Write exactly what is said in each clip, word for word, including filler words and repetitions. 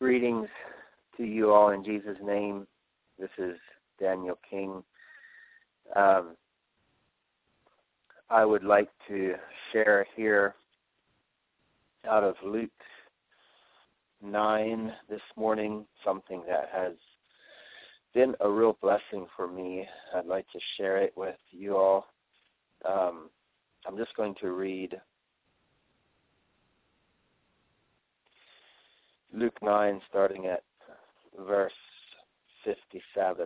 Greetings to you all in Jesus' name. This is Daniel King. Um, I would like to share here out of Luke nine this morning something that has been a real blessing for me. I'd like to share it with you all. Um, I'm just going to read Luke nine, starting at verse fifty-seven.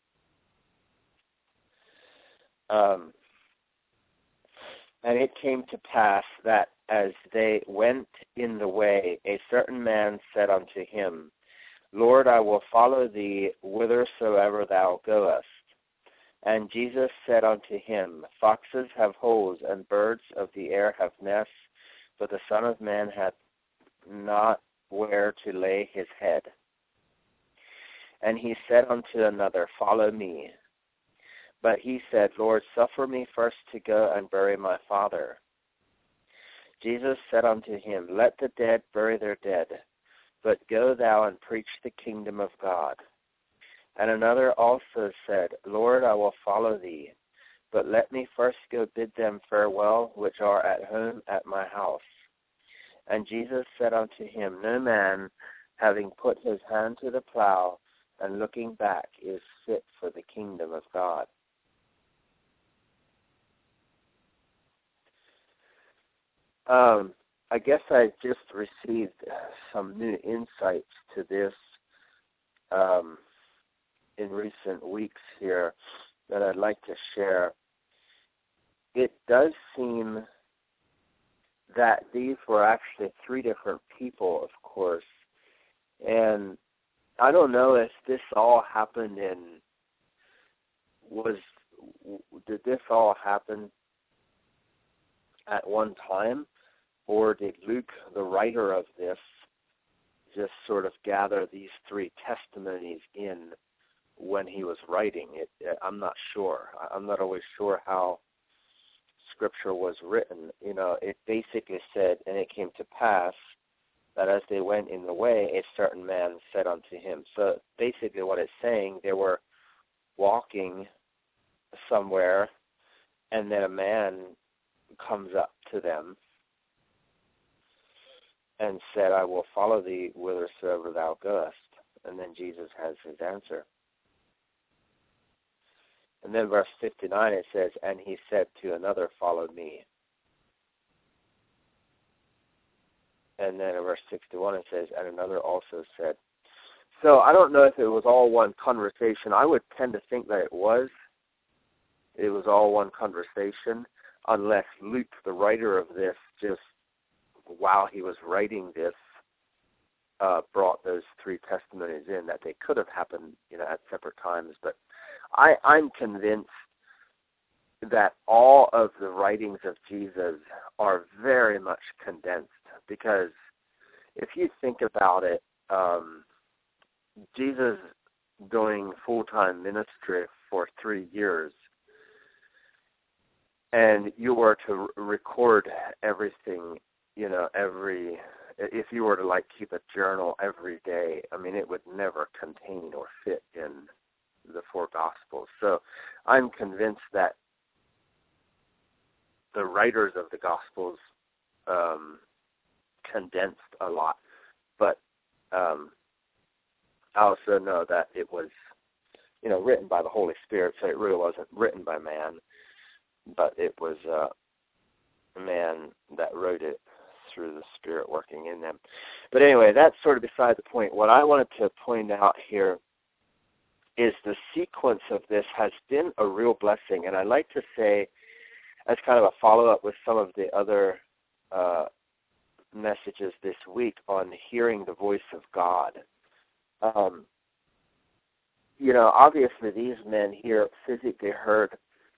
Um, and it came to pass that as they went in the way, a certain man said unto him, Lord, I will follow thee whithersoever thou goest. And Jesus said unto him, Foxes have holes, and birds of the air have nests, but the Son of Man hath not where to lay his head. And he said unto another, Follow me. But he said, Lord, suffer me first to go and bury my father. Jesus said unto him, Let the dead bury their dead, but go thou and preach the kingdom of God. And another also said, Lord, I will follow thee, but let me first go bid them farewell which are at home at my house. And Jesus said unto him, No man, having put his hand to the plow and looking back, is fit for the kingdom of God. Um, I guess I just received some new insights to this um, in recent weeks here that I'd like to share. It does seem that these were actually three different people, of course. And I don't know if this all happened in, was, did this all happen at one time? Or did Luke, the writer of this, just sort of gather these three testimonies in when he was writing it? I'm not sure. I'm not always sure how Scripture was written. You know, it basically said, and it came to pass that as they went in the way, a certain man said unto him. So basically what it's saying, they were walking somewhere, and then a man comes up to them and said, I will follow thee whithersoever thou goest. And then Jesus has his answer. And then verse fifty-nine, it says, and he said to another, follow me. And then in verse sixty-one, it says, and another also said. So I don't know if it was all one conversation. I would tend to think that it was. It was all one conversation, unless Luke, the writer of this, just while he was writing this, uh, brought those three testimonies in, that they could have happened, you know, at separate times. But I, I'm convinced that all of the writings of Jesus are very much condensed, because if you think about it, um, Jesus doing full-time ministry for three years, and you were to record everything, you know, every, if you were to like keep a journal every day, I mean, it would never contain or fit in the four Gospels. So I'm convinced that the writers of the Gospels um, condensed a lot, but um, I also know that it was, you know, written by the Holy Spirit, so it really wasn't written by man, but it was uh, a man that wrote it through the Spirit working in them. But anyway, that's sort of beside the point. What I wanted to point out here is the sequence of this has been a real blessing, and I'd like to say, as kind of a follow-up with some of the other uh, messages this week on hearing the voice of God. Um, you know, obviously these men here physically heard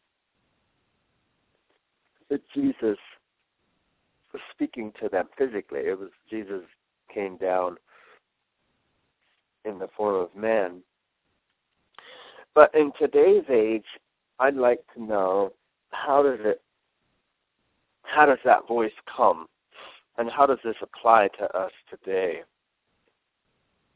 that Jesus was speaking to them physically. It was Jesus came down in the form of man. But in today's age, I'd like to know, how does it, how does that voice come? And how does this apply to us today?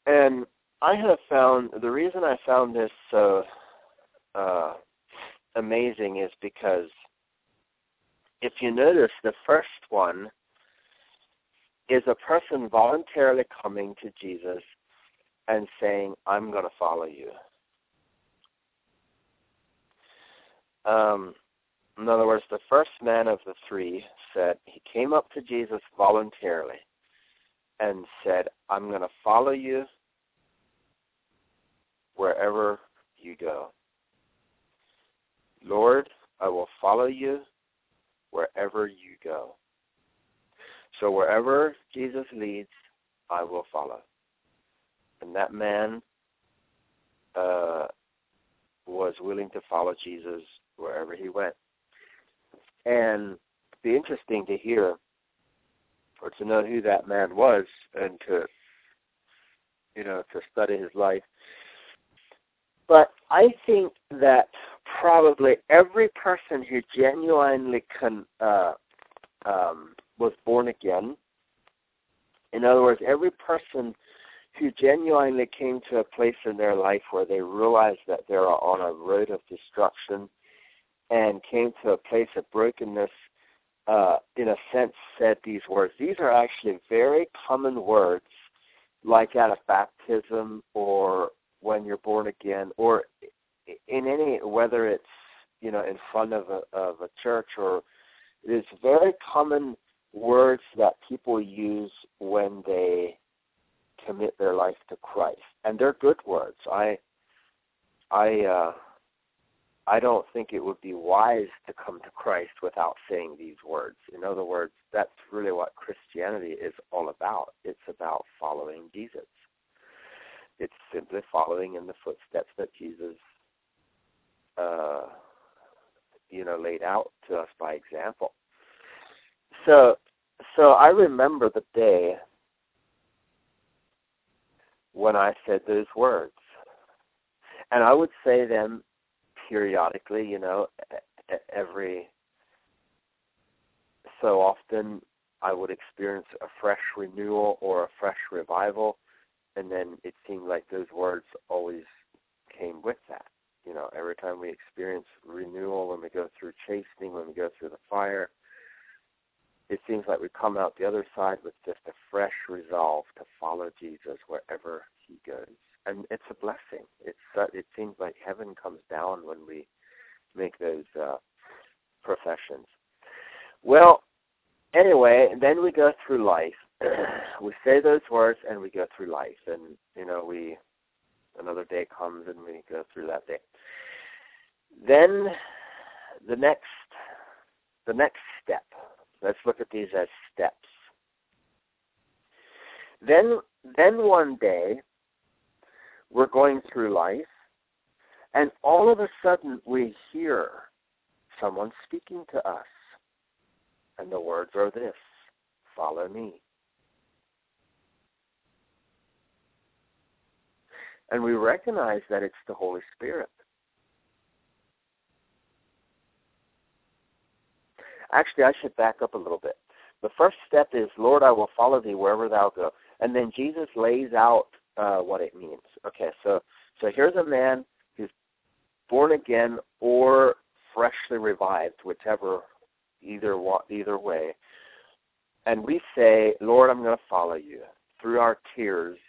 And I have found, the reason I found this so uh, amazing is because if you notice, the first one is a person voluntarily coming to Jesus and saying, I'm going to follow you. Um, in other words, the first man of the three said, he came up to Jesus voluntarily and said, I'm going to follow you wherever you go. Lord, I will follow you wherever you go. So wherever Jesus leads, I will follow. And that man uh, was willing to follow Jesus wherever he went. And it'd be interesting to hear or to know who that man was and to, you know, to study his life. But I think that probably every person who genuinely can, uh, um, was born again, in other words, every person who genuinely came to a place in their life where they realized that they are on a road of destruction and came to a place of brokenness, uh, in a sense, said these words. These are actually very common words, like at a baptism or when you're born again, or in any, whether it's, you know, in front of a, of a church, or it's very common words that people use when they commit their life to Christ, and they're good words. I, I, uh, I don't think it would be wise to come to Christ without saying these words. In other words, that's really what Christianity is all about. It's about following Jesus. It's simply following in the footsteps that Jesus, uh, you know, laid out to us by example. So, so I remember the day when I said those words, and I would say them periodically, you know, every so often I would experience a fresh renewal or a fresh revival, and then it seemed like those words always came with that. You know, every time we experience renewal, when we go through chastening, when we go through the fire, it seems like we come out the other side with just a fresh resolve to follow Jesus wherever he goes. And it's a blessing. It's uh, it seems like heaven comes down when we make those uh, professions. Well, anyway, then we go through life. We say those words and we go through life. And, you know, we another day comes and we go through that day. Then the next the next step. Let's look at these as steps. Then then one day we're going through life, and all of a sudden we hear someone speaking to us. And the words are this: follow me. And we recognize that it's the Holy Spirit. Actually, I should back up a little bit. The first step is, Lord, I will follow thee wherever thou go. And then Jesus lays out uh, what it means. Okay, so so here's a man who's born again or freshly revived, whichever, either either way. And we say, Lord, I'm going to follow you. Through our tears,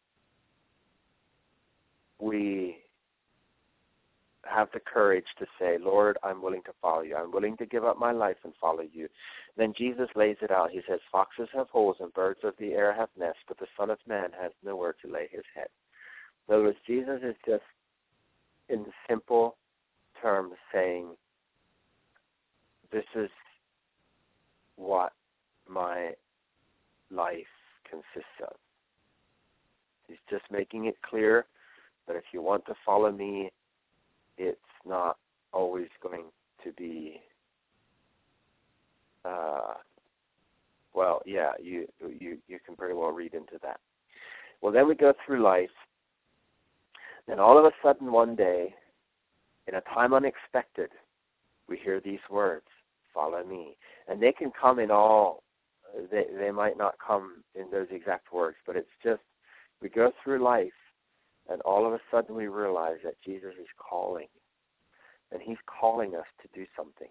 we have the courage to say, Lord, I'm willing to follow you. I'm willing to give up my life and follow you. Then Jesus lays it out. He says, foxes have holes and birds of the air have nests, but the Son of Man has nowhere to lay his head. In other words, Jesus is just, in simple terms, saying, this is what my life consists of. He's just making it clear that if you want to follow me, it's not always going to be, uh, well, yeah, you, you you can very well read into that. Well, then we go through life, and all of a sudden one day, in a time unexpected, we hear these words, follow me. And they can come in all, they, they might not come in those exact words, but it's just, We go through life, and all of a sudden we realize that Jesus is calling, and he's calling us to do something.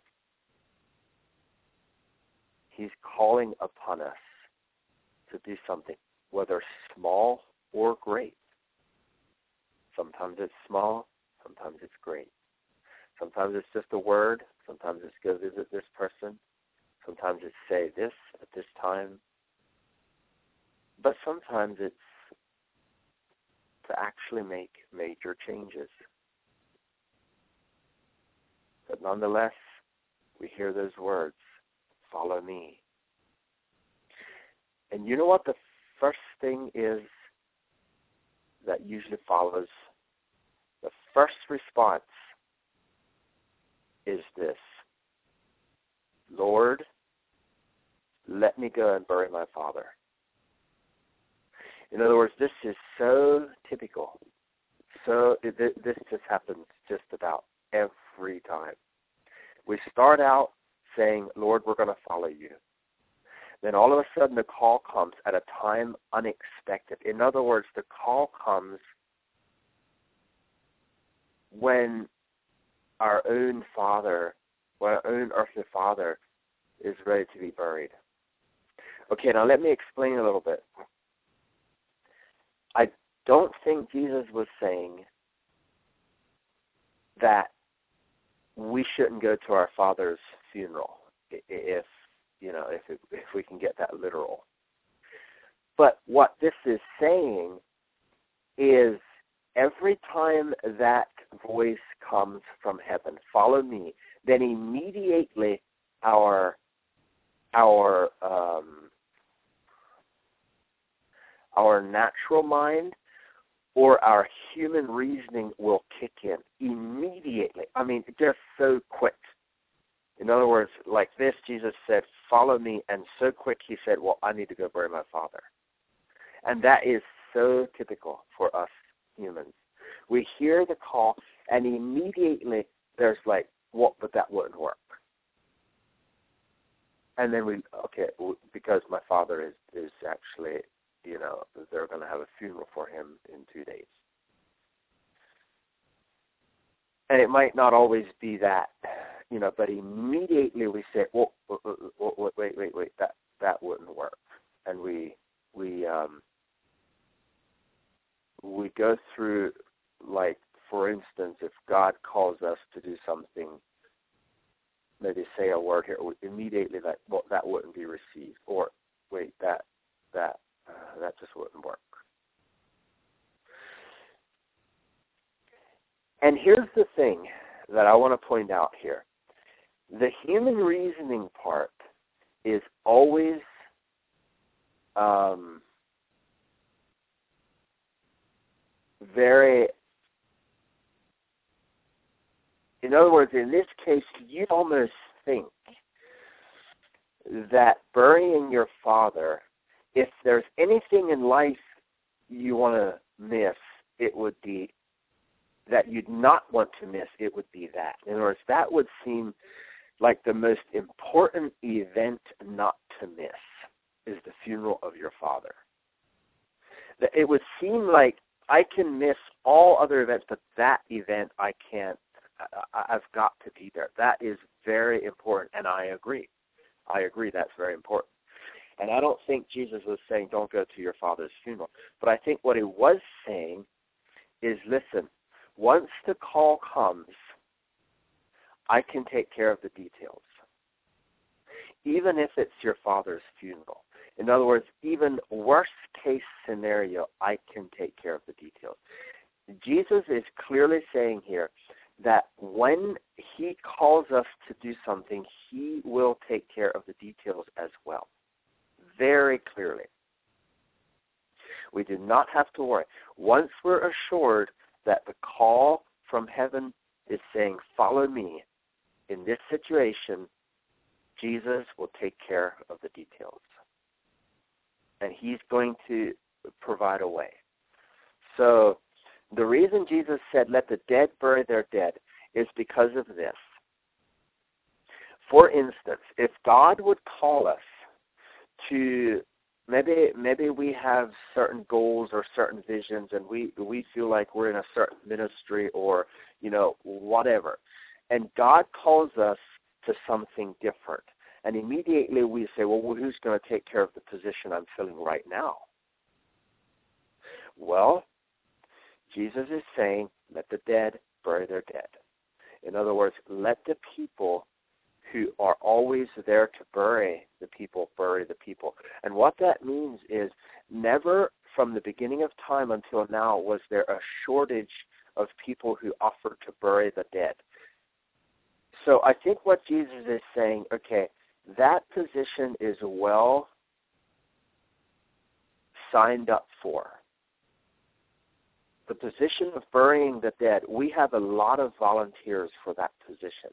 He's calling upon us to do something, whether small or great. Sometimes it's small, sometimes it's great. Sometimes it's just a word, sometimes it's go visit this person, sometimes it's say this at this time, but sometimes it's to actually make major changes. But nonetheless, we hear those words, follow me. And you know what the first thing is that usually follows? The first response is this: Lord, let me go and bury my father. In other words, this is so typical. So it, this just happens just about every time. We start out saying, Lord, we're going to follow you. Then all of a sudden the call comes at a time unexpected. In other words, the call comes when our own father, when our own earthly father is ready to be buried. Okay, now let me explain a little bit. I don't think Jesus was saying that we shouldn't go to our father's funeral if, you know, if it, if we can get that literal. But what this is saying is every time that voice comes from heaven, follow me, then immediately our our um, our natural mind or our human reasoning will kick in immediately. I mean, just so quick. In other words, like this, Jesus said, follow me, and so quick he said, well, I need to go bury my father. And that is so typical for us humans. We hear the call, and immediately there's like, what, but that wouldn't work. And then we, okay, because my father is, is actually, you know, they're going to have a funeral for him in two days. And it might not always be that, you know, but immediately we say, well, wait, wait, wait, that, that wouldn't work. And we, we, um, we go through, like, for instance, if God calls us to do something, maybe say a word here, immediately that, well, that wouldn't be received. Or, wait, that, that, uh, that just wouldn't work. And here's the thing that I want to point out here. The human reasoning part is always um, very, in other words, in this case, you almost think that burying your father, if there's anything in life you want to miss, it would be that you'd not want to miss, it would be that. In other words, that would seem like the most important event not to miss is the funeral of your father. It would seem like I can miss all other events, but that event I can't, I've got to be there. That is very important, and I agree. I agree that's very important. And I don't think Jesus was saying don't go to your father's funeral. But I think what he was saying is, listen, once the call comes, I can take care of the details, even if it's your father's funeral. In other words, even worst case scenario, I can take care of the details. Jesus is clearly saying here that when he calls us to do something, he will take care of the details as well, very clearly. We do not have to worry. Once we're assured that the call from heaven is saying, follow me, in this situation, Jesus will take care of the details. And he's going to provide a way. So the reason Jesus said, let the dead bury their dead, is because of this. For instance, if God would call us to maybe maybe we have certain goals or certain visions, and we we feel like we're in a certain ministry or, you know, whatever. And God calls us to something different. And immediately we say, well, who's going to take care of the position I'm filling right now? Well, Jesus is saying, let the dead bury their dead. In other words, let the people who are always there to bury the people bury the people. And what that means is never from the beginning of time until now was there a shortage of people who offered to bury the dead. So I think what Jesus is saying, okay, that position is well signed up for. The position of burying the dead, we have a lot of volunteers for that position.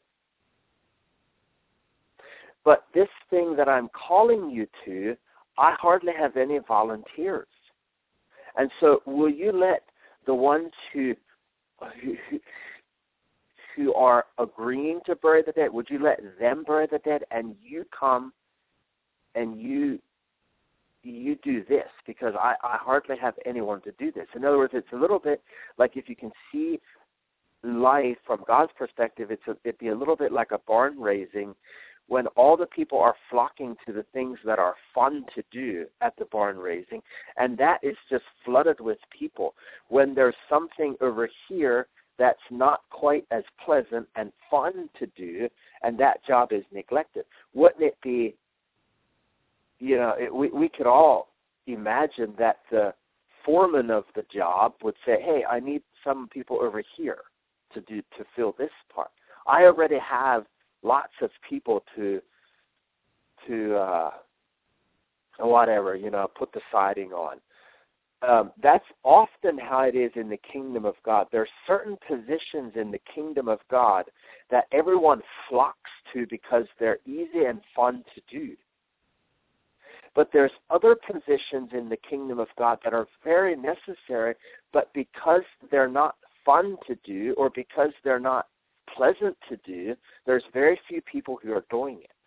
But this thing that I'm calling you to, I hardly have any volunteers. And so will you let the ones who, who, who are agreeing to bury the dead, would you let them bury the dead and you come and you you do this? Because I, I hardly have anyone to do this. In other words, it's a little bit like if you can see life from God's perspective, it's a, it'd be a little bit like a barn raising when all the people are flocking to the things that are fun to do at the barn raising, and that is just flooded with people. When there's something over here that's not quite as pleasant and fun to do, and that job is neglected, wouldn't it be, you know, it, we, we could all imagine that the foreman of the job would say, hey, I need some people over here to do to fill this part. I already have lots of people to, to uh, whatever, you know, put the siding on. Um, that's often how it is in the kingdom of God. There are certain positions in the kingdom of God that everyone flocks to because they're easy and fun to do. But there's other positions in the kingdom of God that are very necessary, but because they're not fun to do or because they're not pleasant to do, there's very few people who are doing it.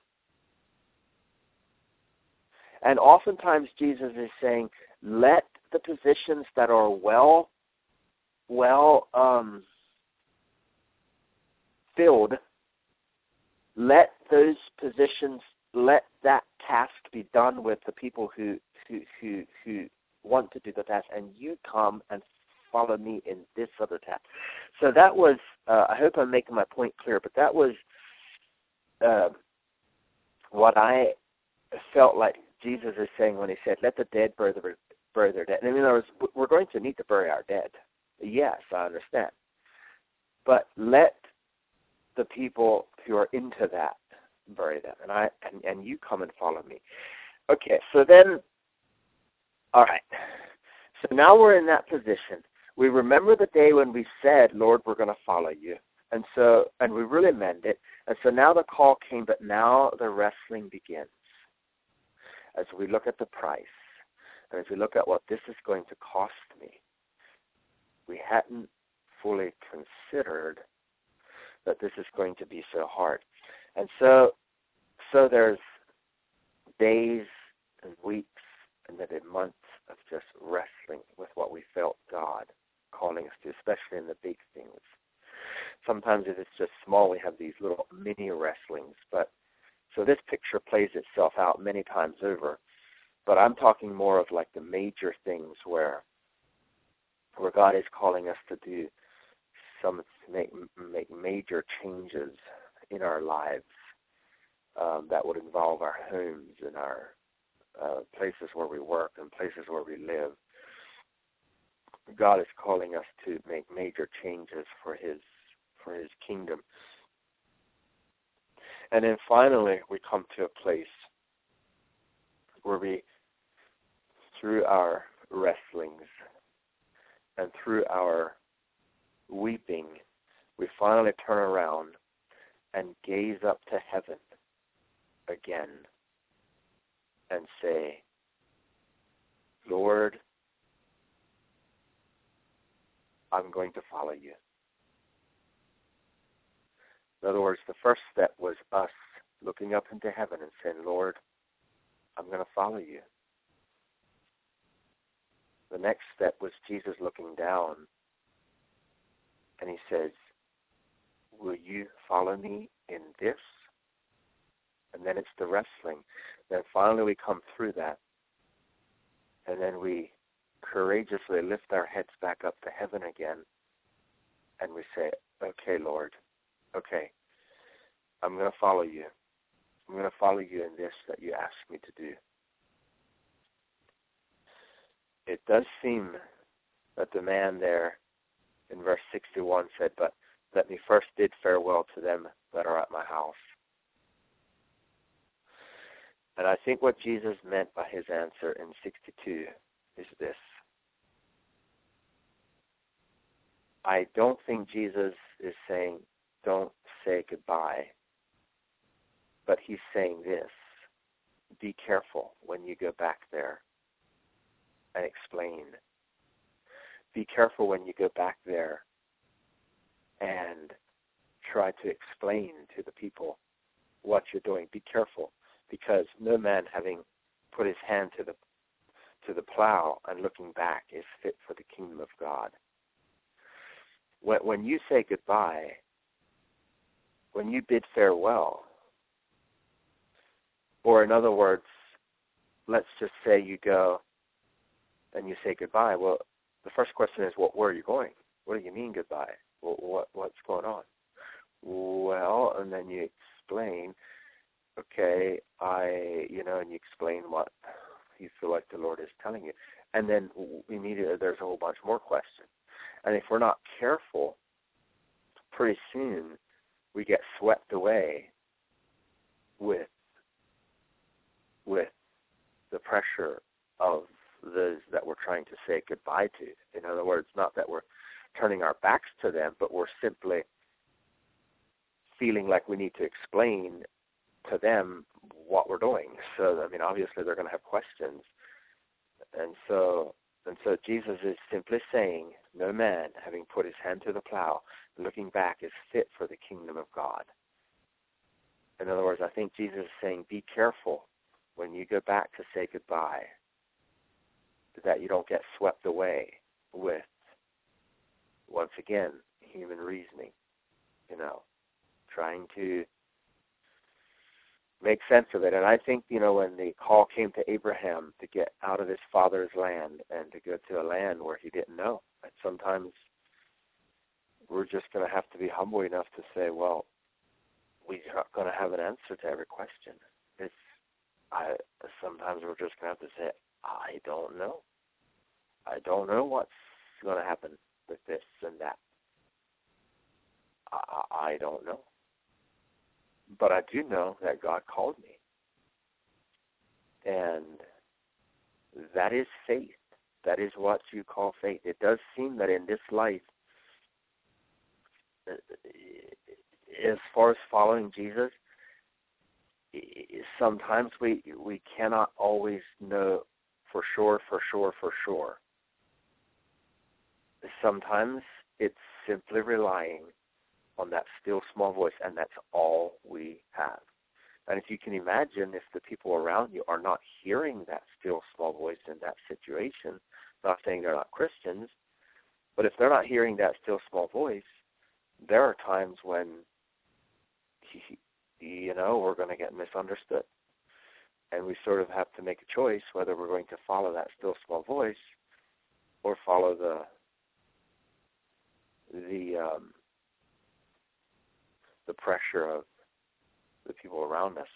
And oftentimes Jesus is saying, let the positions that are well, well um, filled, let those positions, let that task be done with the people who who who, who want to do the task, and you come and follow me in this other task. So that was, uh, I hope I'm making my point clear, but that was uh, what I felt like Jesus is saying when he said, let the dead bury their, bury their dead. And in other words, we're going to need to bury our dead. Yes, I understand. But let the people who are into that bury them, and I and, and you come and follow me. Okay, so then, all right. So now we're in that position. We remember the day when we said, Lord, we're going to follow you. And so, and we really meant it. And so now the call came, but now the wrestling begins. As we look at the price, and as we look at what this is going to cost me, we hadn't fully considered that this is going to be so hard. And so, so there's days and weeks and maybe months of just wrestling with what we felt God calling us to, especially in the big things. Sometimes if it's just small, we have these little mini wrestlings. But so this picture plays itself out many times over. But I'm talking more of like the major things where where God is calling us to do some make make major changes in our lives um, that would involve our homes and our uh, places where we work and places where we live. God is calling us to make major changes for His for His kingdom. And then finally, we come to a place where we, through our wrestlings and through our weeping, we finally turn around and gaze up to heaven again and say, Lord, I'm going to follow you. In other words, the first step was us looking up into heaven and saying, Lord, I'm going to follow you. the next step was Jesus looking down, and he says, will you follow me in this? And then it's the wrestling. Then finally we come through that, and then we courageously lift our heads back up to heaven again, and we say, okay, Lord, okay, I'm going to follow you. I'm going to follow you in this that you asked me to do. It does seem that the man there in verse sixty-one said, but let me first bid farewell to them that are at my house. And I think what Jesus meant by his answer in sixty-two is this. I don't think Jesus is saying, don't say goodbye. But he's saying this, be careful when you go back there and explain. Be careful when you go back there and try to explain to the people what you're doing. Be careful, because no man having put his hand to the to the plow and looking back is fit for the kingdom of God. When, when you say goodbye, when you bid farewell, or in other words, let's just say you go and you say goodbye. Well, the first question is, well, where are you going? What do you mean goodbye? Well, what what's going on? Well, and then you explain, okay, I, you know, and you explain what you feel like the Lord is telling you. And then immediately there's a whole bunch more questions. And if we're not careful, pretty soon we get swept away with with the pressure of those that we're trying to say goodbye to. In other words, not that we're turning our backs to them, but we're simply feeling like we need to explain to them what we're doing. So, I mean, obviously they're going to have questions. And so and so Jesus is simply saying, no man, having put his hand to the plow, looking back, is fit for the kingdom of God. In other words, I think Jesus is saying, be careful when you go back to say goodbye, that you don't get swept away with, once again, human reasoning, you know, trying to make sense of it. And I think, you know, when the call came to Abraham to get out of his father's land and to go to a land where he didn't know, that sometimes we're just going to have to be humble enough to say, well, we're not going to have an answer to every question. It's, I, sometimes we're just going to have to say, I don't know. I don't know what's going to happen with this and that. I, I don't know. But I do know that God called me. And that is faith. That is what you call faith. It does seem that in this life, as far as following Jesus, sometimes we we cannot always know for sure, for sure, for sure. Sometimes it's simply relying on that still small voice, and that's all we have. And if you can imagine, if the people around you are not hearing that still small voice in that situation, not saying they're not Christians, but if they're not hearing that still small voice, there are times when, you know, we're going to get misunderstood. And we sort of have to make a choice whether we're going to follow that still small voice or follow the the um, the pressure of the people around us.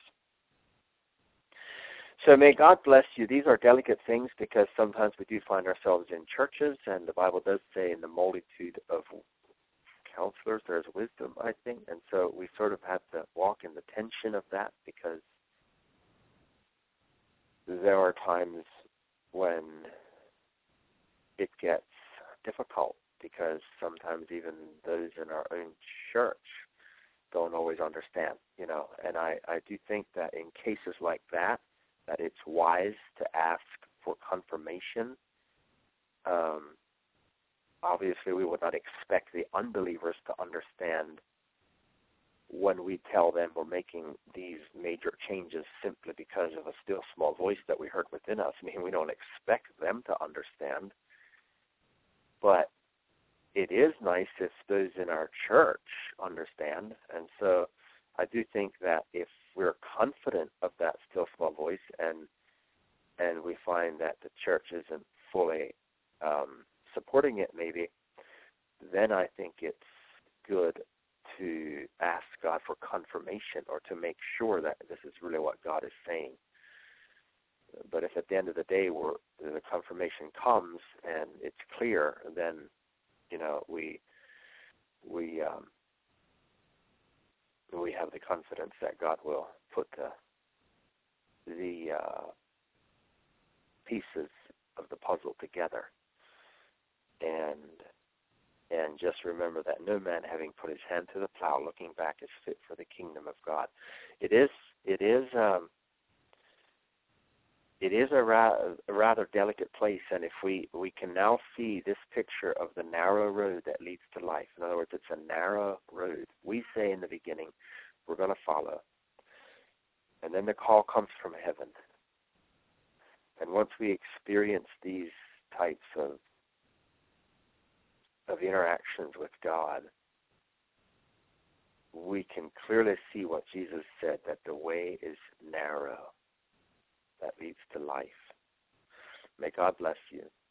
So may God bless you. These are delicate things because sometimes we do find ourselves in churches, and the Bible does say in the multitude of counselors there's wisdom, I think. And so we sort of have to walk in the tension of that, because there are times when it gets difficult, because sometimes even those in our own church don't always understand, you know. And I, I do think that in cases like that, that it's wise to ask for confirmation. Um, obviously, we would not expect the unbelievers to understand when we tell them we're making these major changes simply because of a still small voice that we heard within us. I mean, we don't expect them to understand, but it is nice if those in our church understand. And so I do think that if we're confident of that still small voice and and we find that the church isn't fully um, supporting it maybe, then I think it's good to ask God for confirmation or to make sure that this is really what God is saying. But if at the end of the day we're, the confirmation comes and it's clear, then, you know, we we um, we have the confidence that God will put the the uh, pieces of the puzzle together. And and just remember that no man having put his hand to the plow looking back is fit for the kingdom of God. It is it is um, it is a, ra- a rather delicate place, and if we, we can now see this picture of the narrow road that leads to life. In other words, it's a narrow road. We say in the beginning, we're going to follow. And then the call comes from heaven. And once we experience these types of of interactions with God, we can clearly see what Jesus said, that the way is narrow that leads to life. May God bless you.